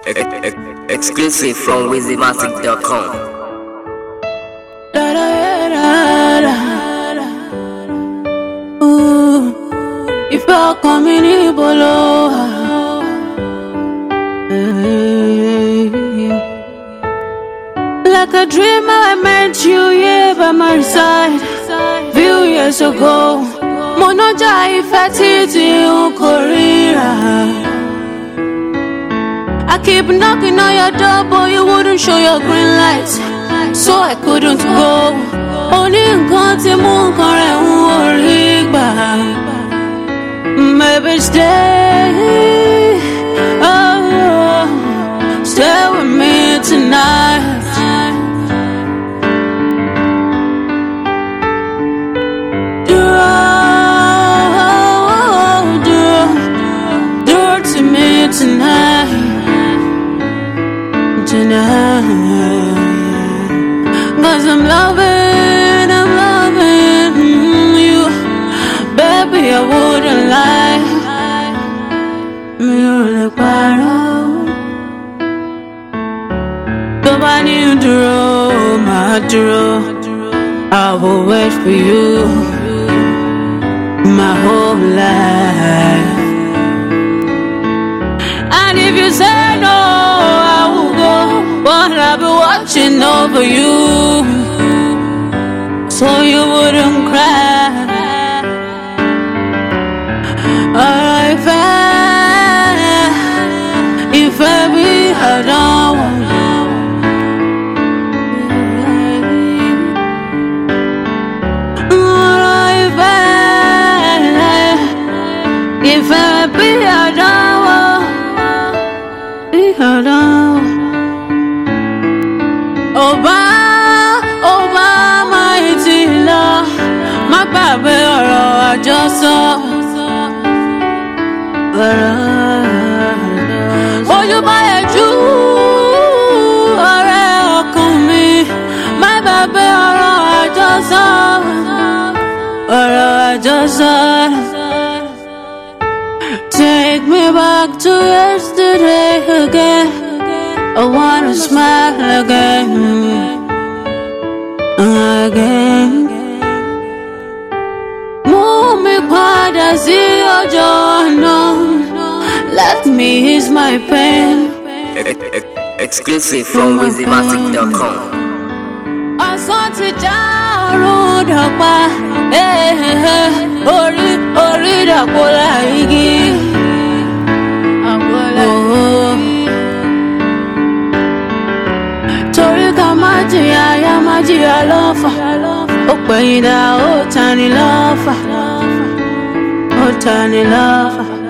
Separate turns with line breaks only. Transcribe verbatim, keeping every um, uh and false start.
Ex- ex- exclusive from wizzy matic dot com.
Ìfẹ́ ọkàn mi níbo ló wà? Like a dream I met you here by my side few years ago. Mo nájà ìfẹ́ títí n kò ríra. I keep knocking on your door, but you wouldn't show your green light, so I couldn't go. Only nǹkan tí mú nǹkan rẹ̀ ń wò rí gbà. Maybe stay, oh, stay with me tonight. Dúró, dúró, dúró to me tonight. Tonight, 'cause I'm loving, I'm loving you, baby. I wouldn't lie. Mi ò lè parọ́. Tó bá ní dúró, máa dúró. I will wait for you my whole life. And if you say no, but I've been watching over you, so you wouldn't cry. Or if I, if I be alone, or if I, if I be alone, be alone. Ọba, ọba mighty love, má gbàgbé ọ̀rọ̀ àjọsọ. Ojú bá yẹ jú ọ̀rẹ́ ọkàn mi, má gbàgbé ọ̀rọ̀ àjọsọ. Ọ̀rọ̀ àjọsọ. Take me back to yesterday again. I wanna smile again, again. Move me padà sí ọjọ́ àná. Let me ease my pain.
Ex- ex- exclusive from wizzy matic dot com.
Ọ̀sán ti já ọ̀run dọ̀pá. Orí orí dàpọ̀ láyìíkí. Jìyà ya má jìyà lọ́fà, ó pẹ̀yìndà ó tani lọ́fà, ó tani lọ́fà.